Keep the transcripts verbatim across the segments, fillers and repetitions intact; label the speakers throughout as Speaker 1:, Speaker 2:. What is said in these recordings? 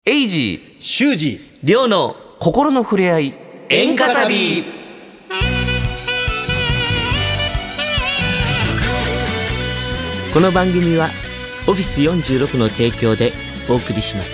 Speaker 1: エイジー
Speaker 2: 修二
Speaker 1: リョウの心の触れ合い演歌旅。この番組はオフィスよんじゅうろくの提供でお送りします。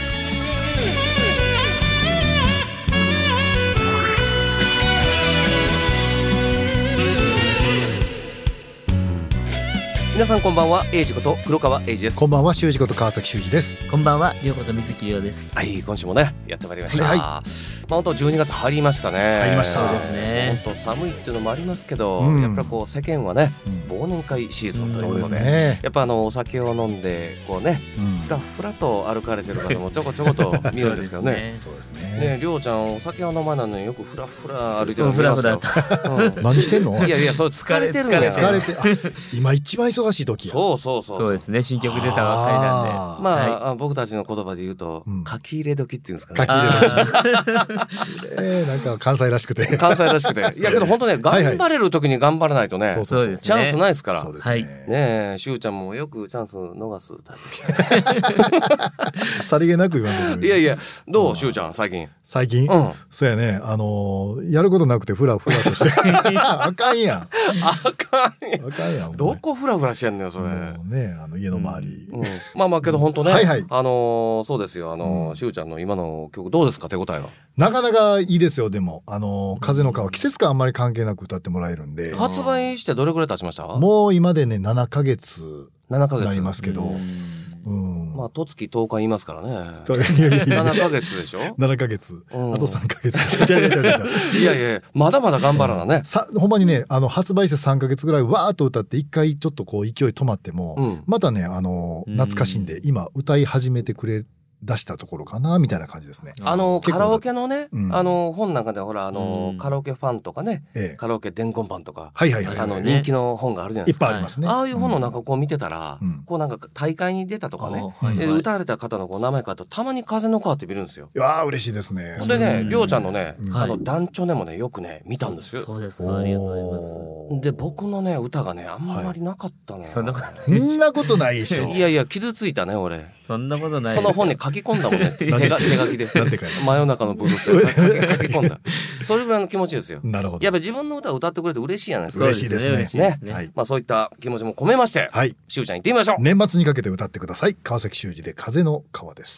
Speaker 2: 皆さんこんばんは。エイジこと黒川エイジです。
Speaker 3: こんばんは。修二こと川崎修二です。
Speaker 1: こんばんは。リョウこと水木リョウです。
Speaker 2: はい、今週もねやってまいりました。
Speaker 3: はい、
Speaker 2: まあ本当じゅうにがつ入りましたね。
Speaker 3: 入りました。
Speaker 1: そうですね。
Speaker 2: 本当寒いっていうのもありますけど、
Speaker 3: うん、
Speaker 2: やっぱりこう世間はね、
Speaker 3: うん、
Speaker 2: 忘年会シーズンということで、
Speaker 3: そうですね、
Speaker 2: やっぱあのお酒を飲んでこうね、うん、ふらふらと歩かれてる方もちょこちょこと見るんですけどね。
Speaker 3: そうですね。
Speaker 2: ね、りょうちゃんお酒は飲まないのによくふらふら歩いてるの見ますよ。
Speaker 3: うん、何してんの？
Speaker 2: いやいや、それ疲れてるんや。
Speaker 3: 疲れて、あ、今一番忙しい時や。
Speaker 2: そうそうそう
Speaker 1: そうですね。新曲出たばっかりなんで、
Speaker 2: あまあ、はい、僕たちの言葉で言うと、うん、書き入れ時っていうんですかね。
Speaker 3: 書き入れ時。えー、なんか関西らしくて。
Speaker 2: 関西らしくて。いやけど本当ね、頑張れる時に頑張らないとね、はいはい、そうそうそう、チャンスないですから。そうですね。ねえ、しゅうちゃんもよくチャンス逃すタイ
Speaker 3: プ。さりげなく言わんでる。
Speaker 2: いやいや、どうしゅうちゃん最近？
Speaker 3: 最近？うん。そうやね。あのー、やることなくてフラフラとして。あかんやん。
Speaker 2: あかんやん。
Speaker 3: あかんやん。
Speaker 2: どこフラフラしてんのよそれ。
Speaker 3: ね、あの家の周り。
Speaker 2: うんうん、まあまあけど本当ね。
Speaker 3: はいはい。
Speaker 2: あのー、そうですよ。あのー、しゅうちゃんの今の曲どうですか、手応えは？
Speaker 3: なかなかいいですよ。でもあのー、風の川、季節感あんまり関係なく歌ってもらえるんで。
Speaker 2: 発売してどれくらい経ちました？
Speaker 3: もう今でねななかげつになりますけど。
Speaker 2: うん、まあとつきとおか言いますからね。ななかげつでしょ。
Speaker 3: ななかげつ、うん、あとさんかげつ。いやいやいや
Speaker 2: いやいや、まだまだ頑張らなね。
Speaker 3: さほんまにね、あの発売してさんかげつぐらいわーっと歌って一回ちょっとこう勢い止まっても、うん、またねあの懐かしんで今歌い始めてくれ出したところかなみたいな感じですね。
Speaker 2: あのカラオケのね、うん、あの本なんかでほらあの、うん、カラオケファンとかね、ええ、カラオケ伝言版とか、
Speaker 3: はいはいはい、
Speaker 2: あの人気の本があるじゃないですか。
Speaker 3: いっぱいありますね。
Speaker 2: ああいう本の中こう見てたら、うん、こうなんか大会に出たとかね、うん、で歌われた方のこう名前かとたまに風の川って見るんですよ。
Speaker 3: いやー嬉しいですね。
Speaker 2: それね、りょうちゃんのね、うん、あの団長でもねよくね見たんですよ。
Speaker 1: そうですか、ありがとうございます。
Speaker 2: で僕のね歌がねあんまりなかったのよ。
Speaker 1: そんな
Speaker 3: ことないでしょ。
Speaker 2: いやいや傷ついたね俺。
Speaker 1: そんなことない。
Speaker 2: その本に書き込んだもんね。手が手書きで真夜中のブルースで書き込んだ。それぐらいの気持ちですよ。
Speaker 3: なるほど。
Speaker 2: やっぱり自分の歌を歌ってくれて嬉しいじゃないですか。
Speaker 3: 嬉しいですね。
Speaker 2: ね、はい、まあそういった気持ちも込めまして、はい、しゅうちゃん行ってみましょう。
Speaker 3: 年末にかけて歌ってください。川崎修二で風の川です。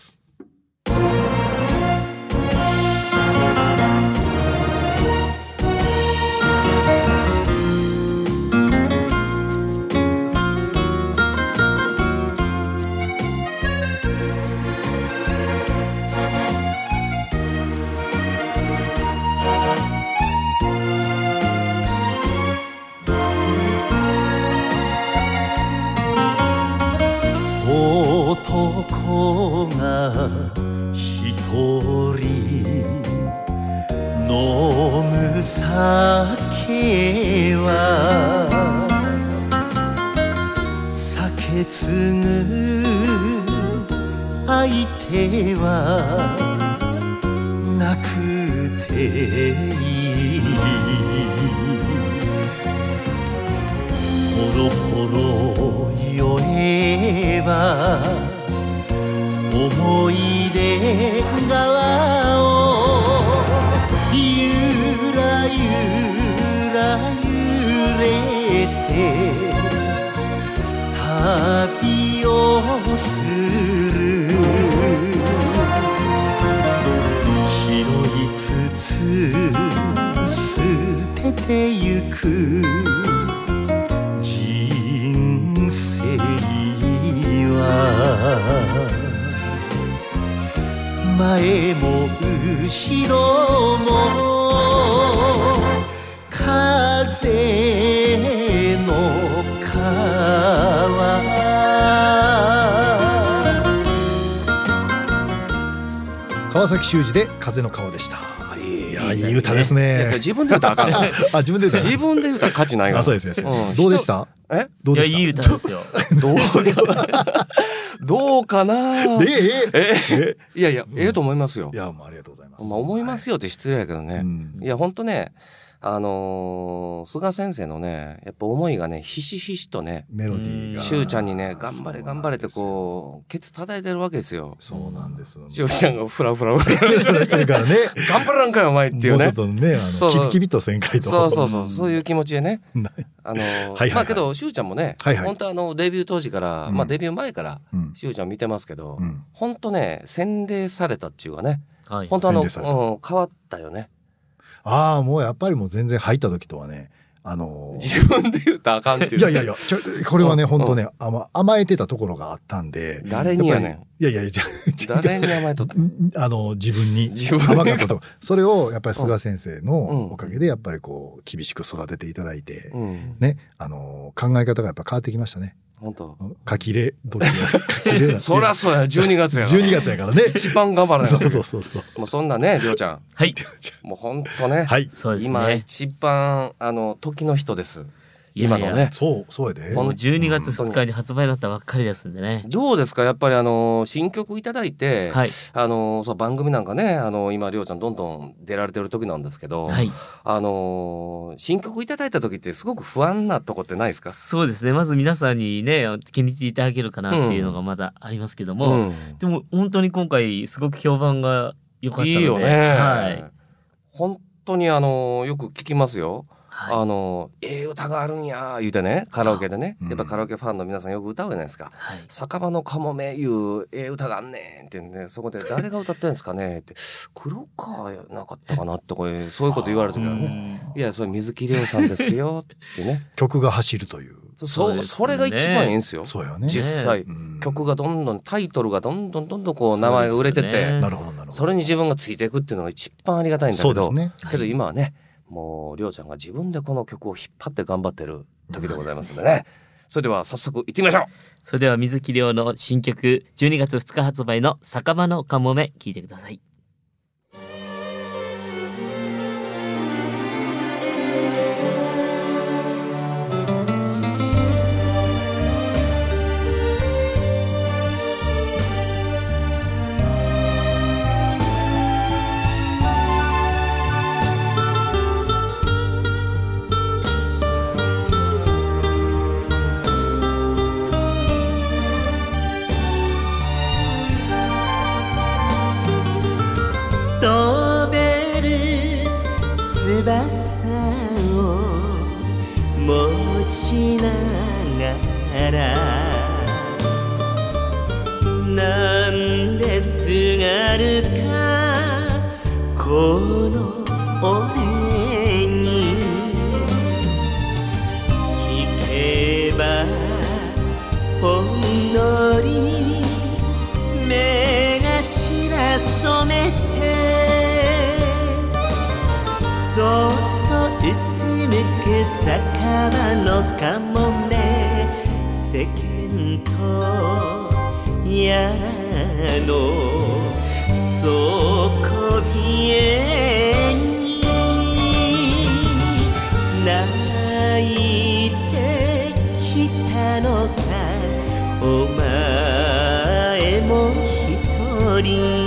Speaker 4: 男が一人飲む酒は酒継ぐ相手はなくていい。ほろほろ酔えば思い出川をゆらゆら揺れて旅をする。拾いつつ捨ててゆく人生は前も後ろも風の川。
Speaker 3: 川崎修二で風の川でした。いやいい歌ですね。
Speaker 2: 自分で歌ったらあかん。
Speaker 3: あ自分で歌
Speaker 2: 自分で歌価値ないから。
Speaker 3: そうですね。どうでした？
Speaker 2: え？
Speaker 3: どうでした？
Speaker 1: いやいい歌ですよ。
Speaker 2: どうどうかな。
Speaker 3: え
Speaker 2: えいやいやええと思いますよ。
Speaker 3: いやもうありがとうございます。
Speaker 2: まあ思いますよって失礼やけどね。いや本当ねあのー、菅先生のねやっぱ思いがねひしひしとね
Speaker 3: メロディーが
Speaker 2: しゅうちゃんにね頑張れ頑張れってこうケツ叩いてるわけですよ。
Speaker 3: そうなんです。
Speaker 2: しゅうちゃんがフラフラフ
Speaker 3: ラするからね
Speaker 2: 頑張らんかよお前っていうね、
Speaker 3: もうちょっとねあのそうそうキビキビとせんかいと
Speaker 2: そうそうそうそういう気持ちでねあのーはいはいはい、まあけどしゅうちゃんもね、はいはい、本当あのデビュー当時から、うん、まあデビュー前からしゅうちゃん見てますけど、うん、本当ね洗礼されたっていうかね、はい、本当あの、うん、変わったよね。
Speaker 3: ああもうやっぱりもう全然入った時とはねあのー、
Speaker 2: 自分で言うとあかんっていう、ね、
Speaker 3: いやいやいやちょこれはね本当ね甘甘えてたところがあったんで
Speaker 2: 誰にやねん
Speaker 3: いやいやいや
Speaker 2: 誰に甘えとった
Speaker 3: あの自分に甘かったとそれをやっぱり菅先生のおかげでやっぱりこう厳しく育てていただいて、うん、ねあのー、考え方がやっぱ変わってきましたね。
Speaker 2: 本当
Speaker 3: 書き入れどっち
Speaker 2: がそりゃそうやじゅうにがつやから
Speaker 3: じゅうにがつやからね
Speaker 2: 一番頑張らない
Speaker 3: そうそうそうそう
Speaker 2: もうそんなねりょうちゃん
Speaker 1: はい
Speaker 2: もう本当ね、
Speaker 3: はい、
Speaker 1: そうですね
Speaker 2: 今一番あの時の人です今のね。
Speaker 3: そうそうやで
Speaker 1: もうじゅうにがつふつかに発売だったばっかりですんでね。
Speaker 2: どうですかやっぱりあの新曲いただいて、はい、あのそう番組なんかねあの今りょうちゃんどんどん出られてる時なんですけど、はい、あの新曲いただいた時ってすごく不安なとこってないですか？
Speaker 1: そうですねまず皆さんにね気に入っていただけるかなっていうのがまだありますけども、うん、でも本当に今回すごく評判が良かったので
Speaker 2: いいよね、はい、本当にあのよく聞きますよ。はい、あのええ歌があるんや言うてねカラオケでねやっぱカラオケファンの皆さんよく歌うじゃないですか、はい、酒場のかもめいうええ歌があんねんってねそこで誰が歌ってんですかねって黒川やなかったかなってこれそういうこと言われてるからねいやそれ水木亮さんですよってね
Speaker 3: 曲が走るという
Speaker 2: そ, そう、ね、それが一番いいんですよ。
Speaker 3: そうよね
Speaker 2: 実際、うん、曲がどんどんタイトルがどんどんどんどんこう名前が売れてって、
Speaker 3: なるほどなるほど、
Speaker 2: それに自分がついていくっていうのが一番ありがたいんだけど、
Speaker 3: そうですね、
Speaker 2: けど今はねもうりょうちゃんが自分でこの曲を引っ張って頑張ってる時でございますのでね。それでは早速行ってみましょう。
Speaker 1: それでは水木亮の新曲じゅうにがつふつか発売の酒場のかもめ聴いてください。
Speaker 5: 飛べる翼を持ちながらなんですがるかこの俺に聞けばほんのり目頭染めてそっとうつむく酒場のかもめ世間とやらの底冷えに泣いてきたのかお前も一人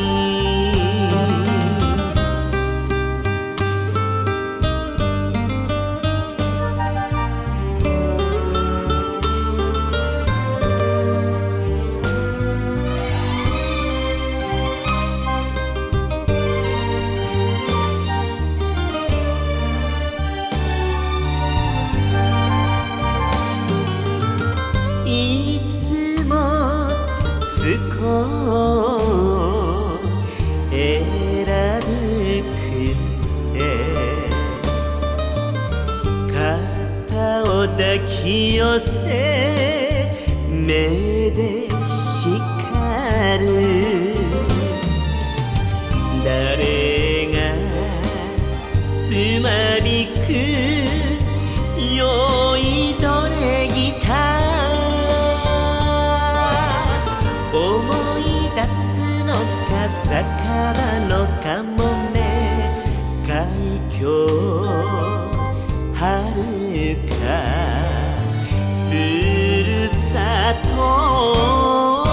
Speaker 5: 抱き寄せ目で叱る誰がつまびく酔いどれギター思い出すのか酒場のかもめ海峡はるかふるさと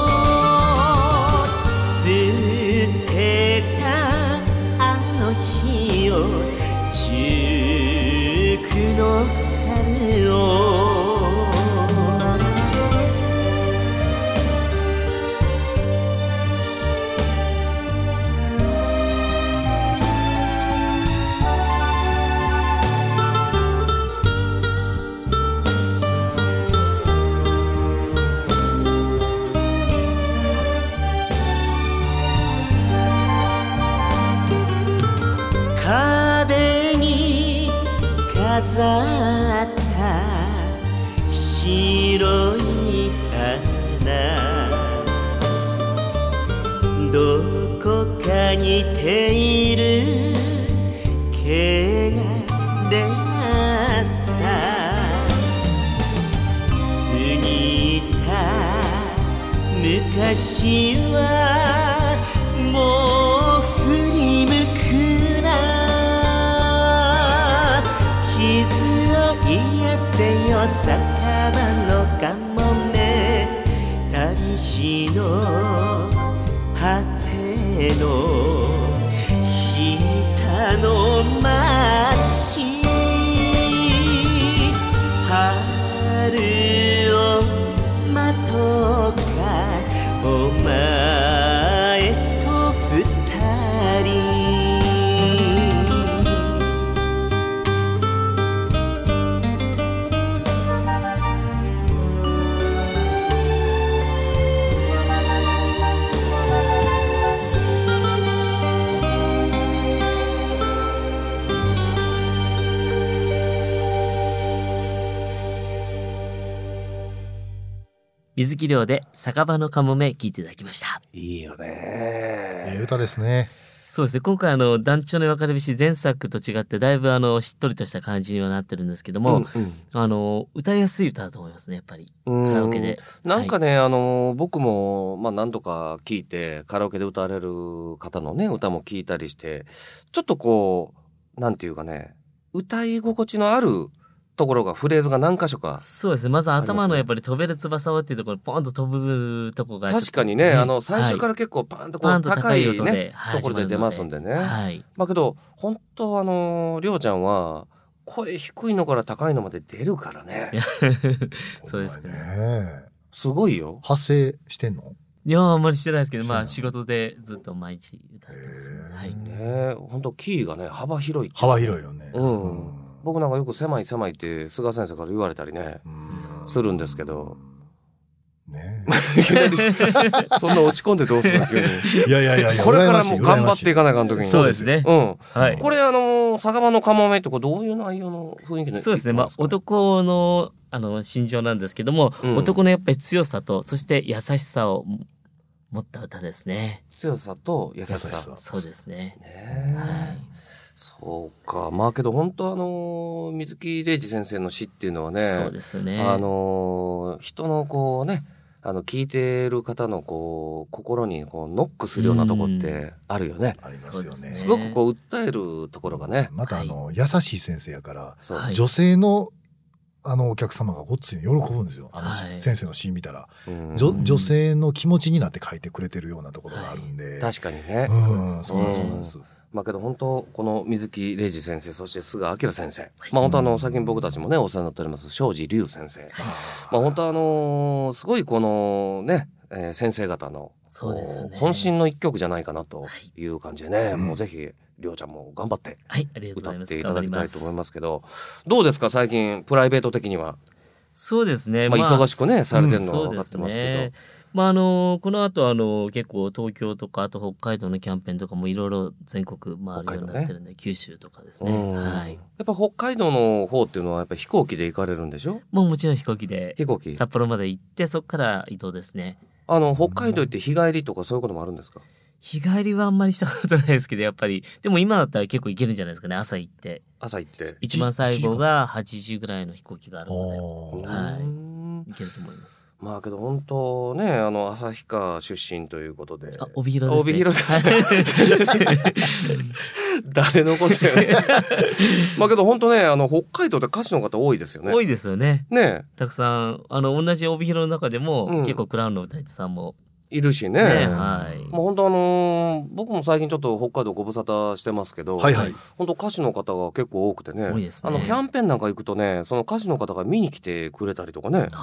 Speaker 5: 捨てたあの日を飾った白い花、どこか似ている汚れなさ、過ぎた昔はもう振り向くな、傷を癒せよ酒場のかもめ、旅路の果ての北の街、春を待とうかお前と二人。
Speaker 1: 水木亮で酒場のかもめ聞いていただきました。
Speaker 2: いいよね。
Speaker 3: ええ歌ですね。
Speaker 1: そうですね、今回あの団長の別れ節前作と違ってだいぶあのしっとりとした感じにはなってるんですけども、うんうん、あの歌いやすい歌だと思いますね、やっぱりカラオケで。
Speaker 2: なんかね、はい、あの僕もまあ何度か聞いてカラオケで歌われる方のね歌も聞いたりして、ちょっとこうなんていうかね、歌い心地のあるところがフレーズが何箇所か、
Speaker 1: そうですね、まず頭のやっぱり飛べる翼をっていうところポンと飛ぶとこが
Speaker 2: 確かにね、あの最初から結構パンとこう高いねところで出ますんでね、はい、まあけど本当あのりょうちゃんは声低いのから高いのまで出るからね
Speaker 1: そうですね、
Speaker 2: すごいよ。
Speaker 3: 発声してんの？
Speaker 1: いやあんまりしてないですけど、まあ仕事でずっと毎日歌ってますね。はい、
Speaker 2: ね、本当キーがね幅広い、
Speaker 3: 幅広いよね。
Speaker 2: うん、うん、僕なんかよく狭い狭いって菅先生から言われたりねするんですけどねそんな落ち込んでどうするの急に
Speaker 3: いやいやいや、
Speaker 2: これからもう頑張っていかないかん時に。
Speaker 1: そうですね、
Speaker 2: うん、はい、これあの酒場のかもめってこれどういう内容の雰囲気で？
Speaker 1: そうですね、まあ男のあの心情なんですけども、うん、男のやっぱり強さとそして優しさを持った歌ですね。
Speaker 2: 強さと優しさ、
Speaker 1: そうですね。
Speaker 2: ね、はい、そうか。まあけど本当あの水木玲二先生の詩っていうのはね、
Speaker 1: そうですよね、
Speaker 2: あの人のこうね、あの聞いてる方のこう心にこうノックするようなとこってあるよね。
Speaker 3: ありますよね。
Speaker 2: すごくこう訴えるところがね。
Speaker 3: またあの、はい、優しい先生やから、はい、女性のあのお客様がごっつい喜ぶんですよ。あの、はい、先生の詩見たら、女、女性の気持ちになって書いてくれてるようなところがあるんで、はい、
Speaker 2: 確かにね。
Speaker 3: うん、そうですね。そうです。
Speaker 2: まあけど本当この水木玲二先生、そして菅明先生、はい、まあ本当あの最近僕たちもねお世話になっております庄司龍先生、はい、まあ本当あのすごいこのね、えー、先生方の
Speaker 1: そうですよね、
Speaker 2: 渾身の一曲じゃないかなという感じでね、はい、もうぜひりょうちゃんも頑張って歌っていただきたいと思いますけど、どうですか最近プライベート的には？
Speaker 1: そうですね、
Speaker 2: まあ、忙しくねされてるのは分かってますけど、うん、
Speaker 1: まああのこの後あの結構東京とかあと北海道のキャンペーンとかもいろいろ全国回るようになってるんで、ね、九州とかですね、はい、
Speaker 2: やっぱ北海道の方っていうのはやっぱ飛行機で行かれるんでしょ？
Speaker 1: もうもちろん飛行機で
Speaker 2: 飛行機
Speaker 1: 札幌まで行ってそこから移動ですね。
Speaker 2: あの北海道行って日帰りとかそういうこともあるんですか？
Speaker 1: 日帰りはあんまりしたことないですけど、やっぱりでも今だったら結構行けるんじゃないですかね。朝行って
Speaker 2: 朝行って
Speaker 1: 一番最後がはちじぐらいの飛行機があるので、はい、行けると思います。
Speaker 2: まあけど本当ね、あの旭川出身ということで、
Speaker 1: あ、帯広ですね。
Speaker 2: 帯広ですね誰のことやねまあけど本当ね、あの北海道で歌手の方多いですよね。
Speaker 1: 多いですよね。
Speaker 2: ね、
Speaker 1: たくさんあの同じ帯広の中でも、うん、結構クラウンの歌い手さんも
Speaker 2: いるしね。
Speaker 1: ね、はい。
Speaker 2: もう本当あのー、僕も最近ちょっと北海道ご無沙汰してますけど、はいはい、本当歌手の方が結構多くてね、
Speaker 1: 多いですね。
Speaker 2: あのキャンペーンなんか行くとね、その歌手の方が見に来てくれたりとかね、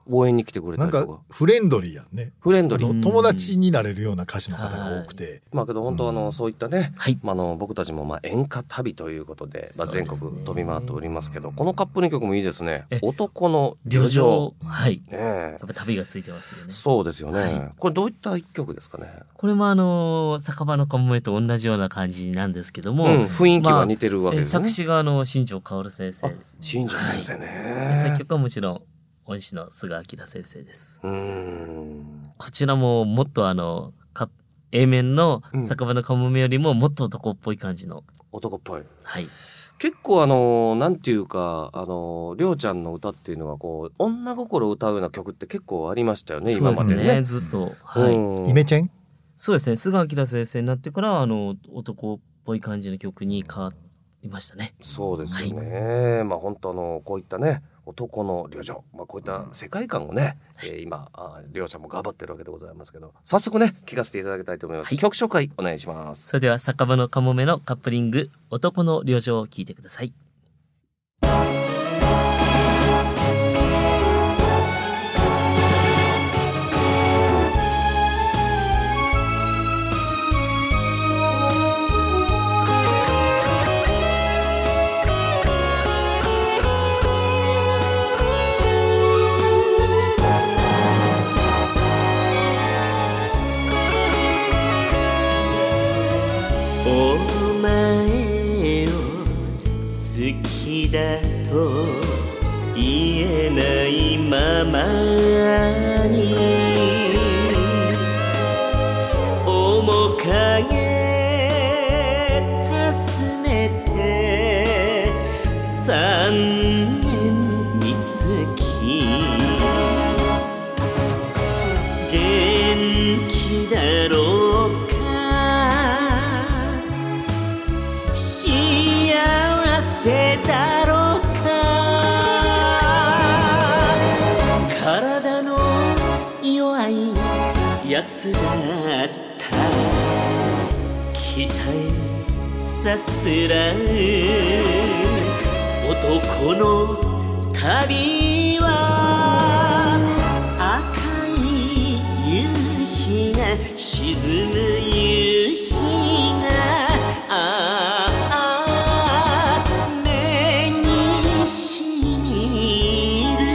Speaker 2: 応援に来てくれたりとか。
Speaker 3: なんかフレンドリーやんね。
Speaker 2: フレンドリー。
Speaker 3: 友達になれるような歌手の方が多くて。
Speaker 2: まあけど本当あの、うん、そういったね、
Speaker 1: はい、
Speaker 2: まあ、あの僕たちもまあ演歌旅ということで、まあ、全国飛び回っておりますけど、このカップリング曲もいいですね。男の旅情。
Speaker 1: はい。
Speaker 2: ね、
Speaker 1: やっぱ旅がついてますよね。
Speaker 2: そうですよね。はい、これどういった一曲ですかね。
Speaker 1: これもあの酒場のかもめと同じような感じなんですけども、うん、
Speaker 2: 雰囲気は似てるわけですね。
Speaker 1: まあ、作詞があの新庄薫先生。
Speaker 2: 新庄先生ね、
Speaker 1: はい。作曲はもちろん恩師の菅明先生です。
Speaker 2: うーん、
Speaker 1: こちらももっとあの A 面の酒場のかもめよりももっと男っぽい感じの、うん、
Speaker 2: 男っぽい。
Speaker 1: はい。
Speaker 2: 結構あのなんていうかあのりょうちゃんの歌っていうのはこう女心を歌うような曲って結構ありましたよね。今までね。
Speaker 1: そうですね、ずっと。はい。
Speaker 3: イメチェン？
Speaker 1: そうですね。菅明先生になってからあの男っぽい感じの曲に変わりましたね。
Speaker 2: そうですよね。はい、まあ本当あのこういったね男の旅情、まあこういった世界観をね、はい、えー、今ありょうちゃんも頑張ってるわけでございますけど、早速ね聞かせていただきたいと思います。はい、曲紹介お願いします。
Speaker 1: それでは酒場のかもめのカップリング男の旅情を聞いてください。
Speaker 5: だと言えないままに面影訪ねて三年につき元気だろうか幸せだやつだった期待さすらう男の旅は赤い夕日が沈む夕日がああ目にしみる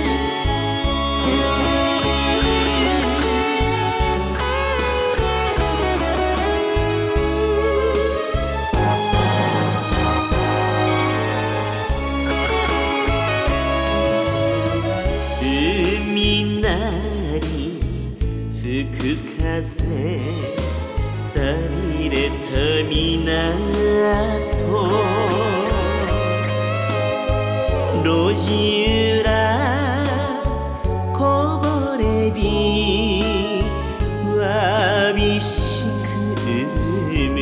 Speaker 5: 風さびれた港路地裏こぼれ日わびしくむ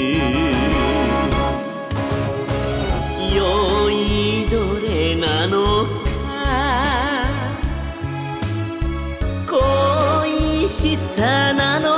Speaker 5: 酔いどれなのか恋しさなの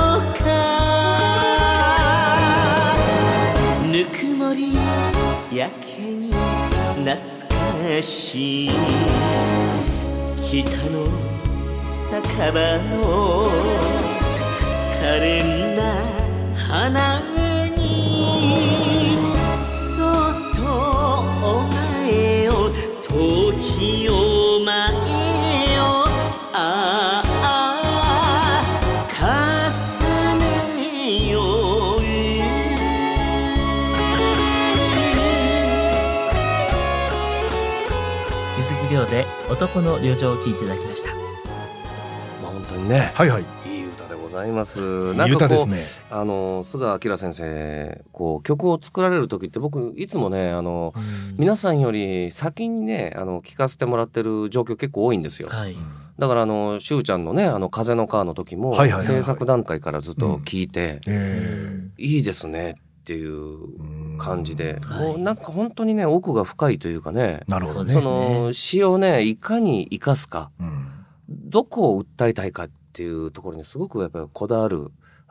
Speaker 5: ぬくもりやけに懐かしい北の酒場の可憐な花にそっとお前よ時を前よああ重ねよ
Speaker 1: で男の旅情を聞いていただきました。
Speaker 2: まあ本当にね、
Speaker 3: はいはい、
Speaker 2: いい歌でございます。
Speaker 3: いい歌ですね。
Speaker 2: あの菅明先生こう曲を作られる時って僕いつもねあの皆さんより先にねあの聞かせてもらってる状況結構多いんですよ。
Speaker 1: はい、
Speaker 2: だからあのしゅうちゃんのねあの風の川の時も制作段階からずっと聞いて、うん、いいですねっていう感じで、うん、もうなんか本当にね奥が深いというかね、
Speaker 3: なるほどね、
Speaker 2: その詩をねいかに生かすか、うん、どこを訴えたいかっていうところにすごくやっぱりこだわる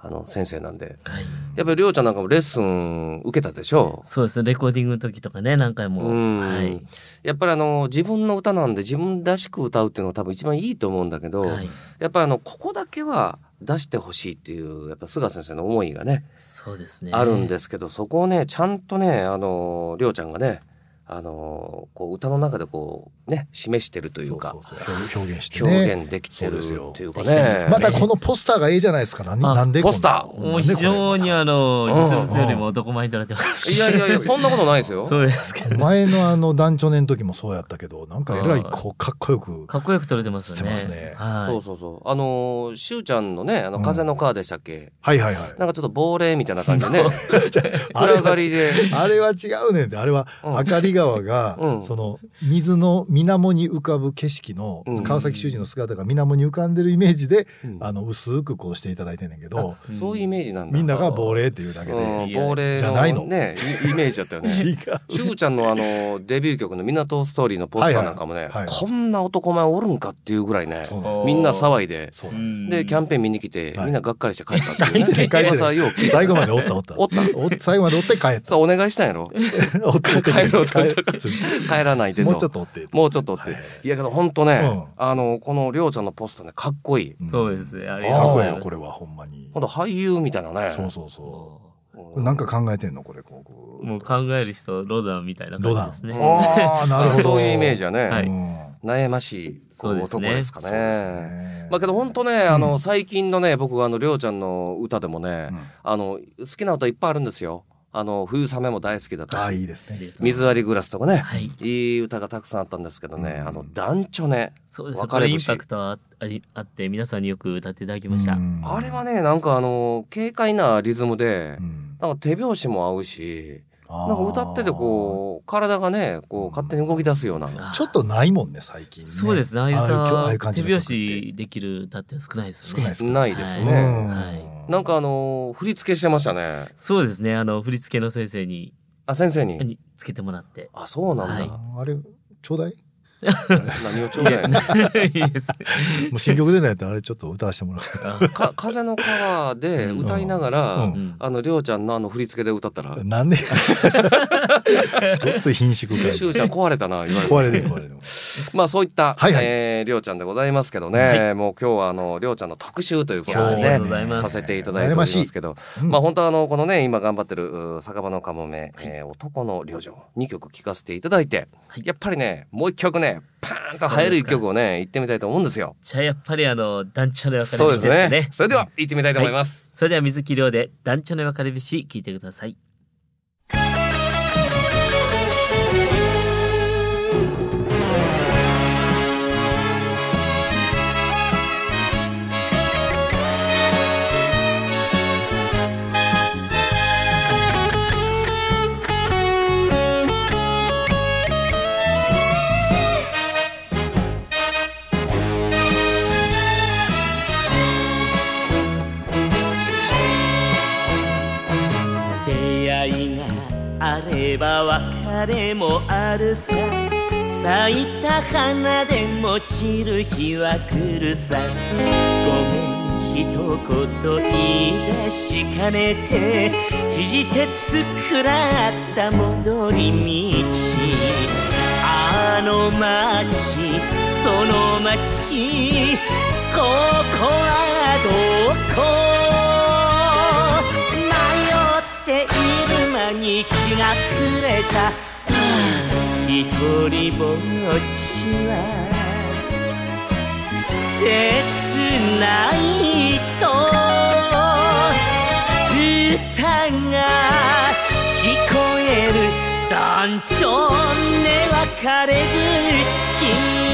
Speaker 2: あの先生なんで、
Speaker 1: はい、
Speaker 2: やっぱりりょうちゃんなんかもレッスン受けたでしょ。
Speaker 1: そうですね、レコーディングの時とかね何回も、
Speaker 2: はい、やっぱりあの自分の歌なんで自分らしく歌うっていうのが多分一番いいと思うんだけど、はい、やっぱりあのここだけは出してほしいっていうやっぱ菅先生の思いがね、
Speaker 1: そうですね、
Speaker 2: あるんですけど、そこをねちゃんとねあのりょうちゃんがねあのこう歌の中でこうね示してるというか、
Speaker 3: そうそうそう表現してね、
Speaker 2: 表現できてるっていうかね。
Speaker 3: またこのポスターがいいじゃないですか。なんなんで
Speaker 2: ポスター
Speaker 1: もう非常にあの実物よりも男前になってます。
Speaker 2: いやいやいやそんなことないですよ。
Speaker 1: そうですけど、
Speaker 3: 前のあの団長年の時もそうやったけど、なんかえらいこうかっこよく
Speaker 1: かっこよく撮れてますよね。
Speaker 3: ね、
Speaker 1: はい、
Speaker 2: そうそうそう、あのしゅうちゃんのねあの風の川でしたっけ、うん、
Speaker 3: はいはいはい、
Speaker 2: なんかちょっと亡霊みたいな感じでね暗がりで
Speaker 3: あれは違うねんって、あれは明かり川が、うん、その水の水面に浮かぶ景色の、うん、川崎修二の姿が水面に浮かんでるイメージで、うん、あの薄くこうしていただいてんねんけど、
Speaker 2: うん、そういうイメージなんだ。
Speaker 3: みんなが亡霊っていうだけで、
Speaker 2: うん、亡霊
Speaker 3: じゃないの
Speaker 2: ねイメージだったよね。違う。しゅうちゃんのあのデビュー曲の港ストーリーのポスターなんかもね、はいはいはい、こんな男前おるんかっていうぐらいね、みんな騒いで、でキャンペーン見に来て、はい、みんながっかりして帰ったっていうね。
Speaker 3: 最後までおったおった
Speaker 2: おった
Speaker 3: 最後までおって帰った。
Speaker 2: そうお願いしたんやろ。帰ろうとした帰らないでと。
Speaker 3: もうちょっとおって
Speaker 2: もうちょっとおって、はい、いやけど本当ね、うん、あのこのりょうちゃんのポスターねかっこいい、
Speaker 1: うん、そうですね、あ
Speaker 3: りがとうございます。これはほんまに
Speaker 2: ほんと俳優みたいなね。
Speaker 3: そうそうそう、なんか考えてんのこれ。こう
Speaker 1: もう考える人ロダンみたいな感じですね。
Speaker 3: ああなるほど
Speaker 2: そういうイメージはね、
Speaker 1: はい、
Speaker 2: 悩ましい男ですかね。
Speaker 3: ね
Speaker 2: まあけど本当ね、うん、あの最近のね僕あのりょうちゃんの歌でもね、うん、あの好きな歌いっぱいあるんですよ。あの冬雨も大好きだったし、
Speaker 3: あいいですね、
Speaker 2: 水割りグラスとかね、
Speaker 1: はい、
Speaker 2: いい歌がたくさんあったんですけどね、うん、あの団長ね、
Speaker 1: そうです、これインパクトあって皆さんによく歌っていただきました。うん、
Speaker 2: あれはねなんかあの軽快なリズムで、うん、なんか手拍子も合うし、なんか歌っててこう体がねこう勝手に動き出すような、
Speaker 3: ちょっとないもんね最近ね。
Speaker 1: そうですね、ああいう歌手拍子できる歌って少ないですよね。
Speaker 2: 少ないですね。ないですね、はい、なんかあの振り付けしてましたね。
Speaker 1: そうですね、あの振り付けの先生に
Speaker 2: あ先生に
Speaker 1: につけてもらって。
Speaker 2: あそうなんだ、はい、
Speaker 3: あれちょうだい
Speaker 2: 何をちょうだい
Speaker 1: いいですね。
Speaker 3: もう新曲出ないやったらあれちょっと歌わせてもらう
Speaker 2: か風の川で歌いながら、うん、あのりょうちゃんのあの振り付けで歌ったら
Speaker 3: なんでごっつい品種か
Speaker 2: しゅうちゃん壊れたな言われて
Speaker 3: 壊れてる壊れてる
Speaker 2: まあそういった、
Speaker 3: はいはい、
Speaker 2: えー、りょうちゃんでございますけどね、はい、もう今日はあのりょうちゃんの特集ということでねさせていただいておりますけど、うん、まあ本当はあのこのね今頑張ってる酒場のかもめ、えー、男の旅情にきょく聴かせていただいて、はい、やっぱりねもう一曲ねパーンと流行る一曲をね行ってみたいと思うんですよ。
Speaker 1: じゃあやっぱりあの団長の別れ節
Speaker 2: そうですね。ねそれでは行ってみたいと思います、
Speaker 1: はい、それでは水木亮で団長の別れ節聞いてください。あれば別れもあるさ、咲いた花でも散る日は来るさ。ごめん一言言い出しかねて、肘鉄くらった戻り道。あの街その街、ここはどこ。迷っている間に日が暮れた。一人ぼっちは切ないと歌が聞こえる。団長ね別れ節。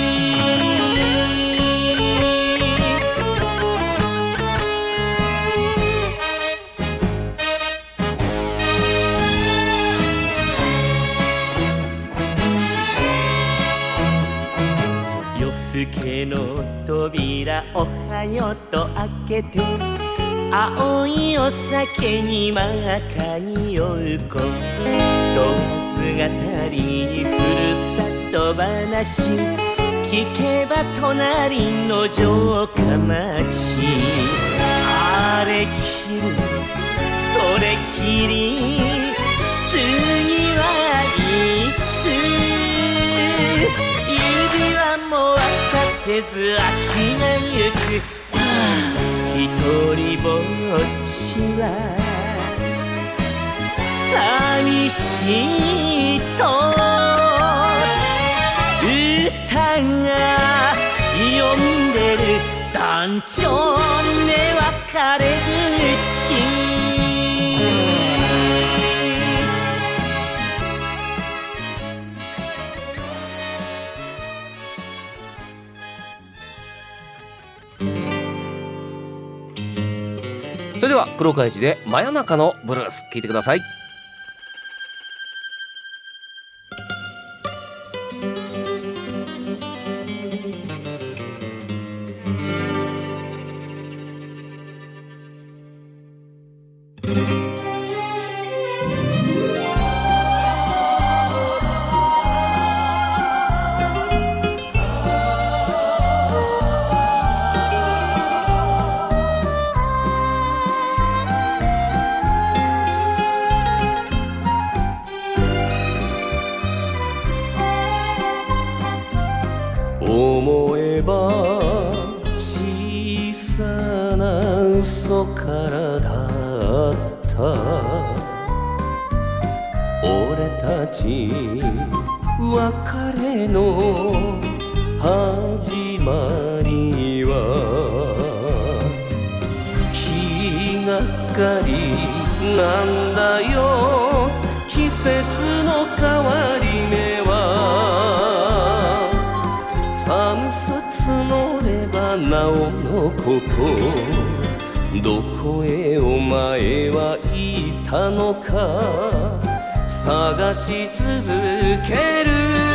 Speaker 1: 夜更けの扉おはようと開けて、青いお酒に真赤に酔う子、問わず語りふるさと話、聞けば隣の城下町。あ
Speaker 5: れきるそれきり次はいつ指輪も渡せず秋がゆくひとりぼっちは寂しいと歌が呼んでる団長ね別れるし
Speaker 2: それでは黒川一で真夜中のブルース聴いてください。
Speaker 5: 思えば小さな嘘からだった俺たち別れの始まりは気がかりなんだよ季節の変わり目は寒さ募ればなおのことどこへお前はいたのか探し続ける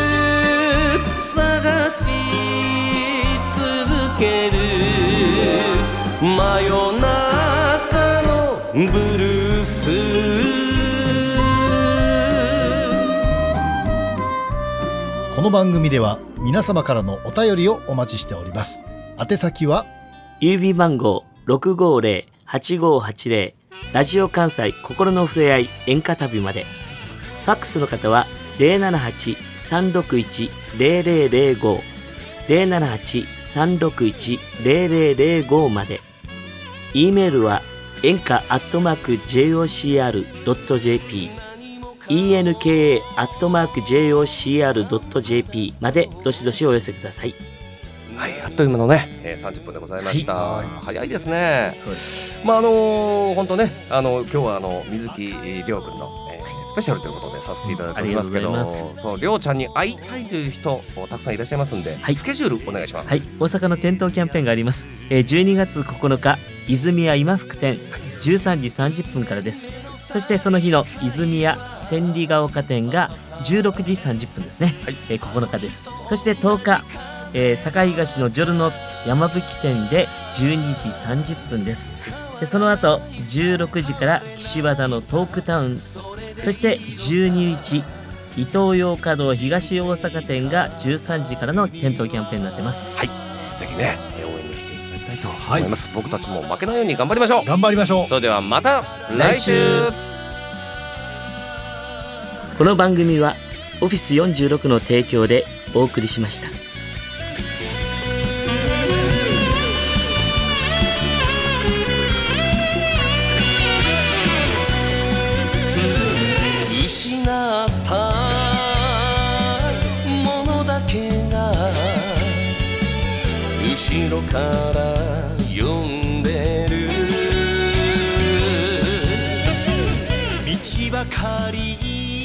Speaker 5: 探し続ける真夜中のブルース
Speaker 3: この番組では皆様からのお便りをお待ちしております。宛先は
Speaker 1: 郵便番号 ろくごーぜろ はちごーはちぜろ ラジオ関西心のふれあい演歌旅まで。ファックスの方は ゼロななはち さんろくいち ゼロゼロゼロご ゼロななはち さんろくいち ゼロゼロゼロご まで。 E メールは演歌アットマーク ジェイオーシーアールドットジェーピー エンカ アットマーク ジェイオーシーアールドットジェーピー までどしどしお寄せください。
Speaker 2: はい、あっという間のね、えー、さんじゅっぷんでございました、はい、早いですね。
Speaker 3: そうです。
Speaker 2: まああのー、本当ね、あの今日はあの水木亮君の、えー、スペシャルということでさせていただいておりますけど、うん、そう亮ちゃんに会いたいという人たくさんいらっしゃいますんで、はい、スケジュールお願いします。
Speaker 1: はい、大阪の店頭キャンペーンがあります、えー、じゅうにがつここのか泉屋今福店じゅうさんじさんじゅっぷんからです。そしてその日の泉屋千里ヶ丘店がじゅうろくじさんじゅっぷんですね、はい、えー、ここのかです。そしてとおか、えー、堺東のジョルノ山吹店でじゅうにじさんじゅっぷんです。でその後じゅうろくじから岸和田のトークタウン、そしてじゅうににち伊東洋華堂東大阪店がじゅうさんじからの店頭キャンペーンになってます。
Speaker 2: はい、ぜひね応援に来ていただきたいと思います、はい、僕たちも負けないように頑張りましょう。
Speaker 3: 頑張りましょう。
Speaker 2: それではまた来週。
Speaker 1: この番組はオフィスよんじゅうろくの提供でお送りしました。
Speaker 5: 失ったものだけが後ろから呼んでる道ばかり